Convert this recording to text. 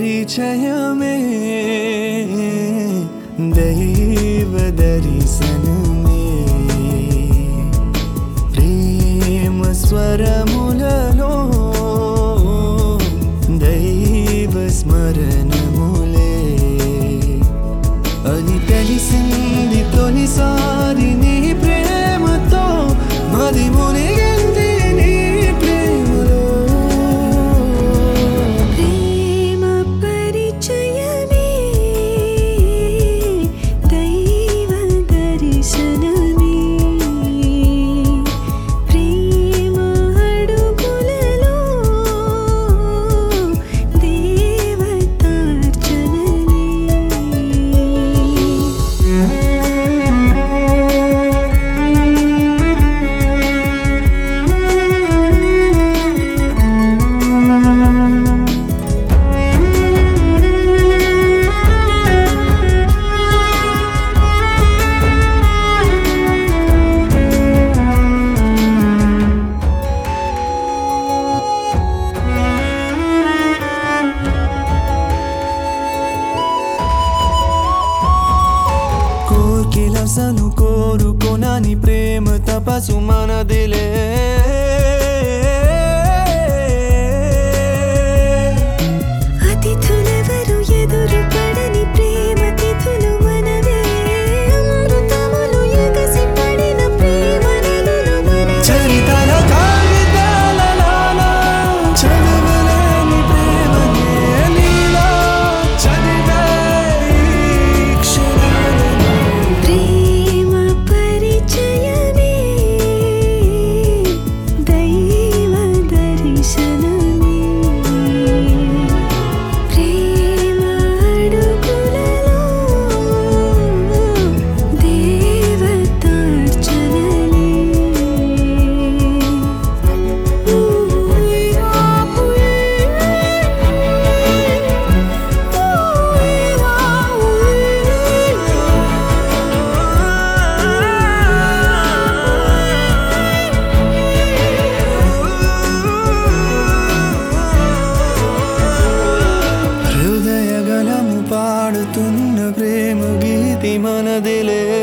పరిచయమే దైవ దర్శనమే ప్రేమ స్వరములలో దైవ స్మరణములే అని తెలిసింది తొలిసారి నీ ప్రేమతో మది మునిగింది నీ ప్రేమలో ప్రేమ పరిచయమే దైవ దర్శనమే ప్రేమ అడుగులలో కోర్కెలసను కోరుకొనని ప్రేమ తపసు మనదిలే అతిథులెవరు ఎదురు పడని ప్రేమ తిథులు మనవే అమృతములు ఎగసి పడిన ప్రేమ నదులు మనవే చరితల కాగితాలలోన చదువులేని ప్రేమనే నీలో చదివే ఈ క్షణాలను ప్రేమ పరిచయమే దైవ దర్శనమే ప్రేమ అడుగులలో హృదయగలము పాడుతున్న ప్రేమ గీతి మనదిలే